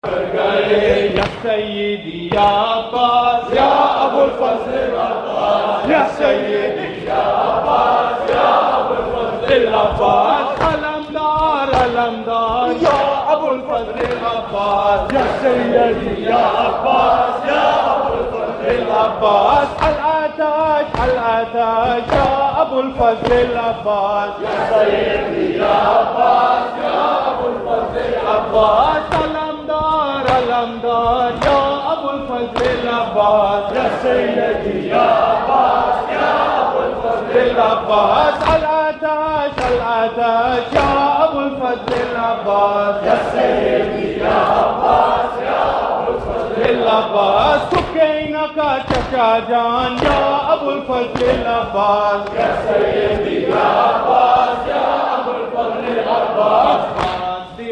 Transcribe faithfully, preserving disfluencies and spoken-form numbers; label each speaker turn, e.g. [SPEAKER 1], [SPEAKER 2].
[SPEAKER 1] يا سيدي يا عباس يا ابو الفضل العباس، يا سيدي يا عباس يا ابو الفضل العباس، علمدار علمدار يا ابو الفضل العباس، يا سيدي يا عباس يا ابو الفضل العباس، العتاش العتاش يا ابو الفضل العباس، يا سيدي يا عباس يا ابو الفضل العباس، علمدار علمدار يا ابو الفضل العباس، يا سيدي يا عباس يا ابو الفضل العباس، العتاش العتاش يا ابو الفضل العباس، يا سيدي يا عباس يا ابو الفضل العباس، سكينك شجاجان يا ابو الفضل العباس، يا سيدي يا عباس يا ابو الفضل العباس.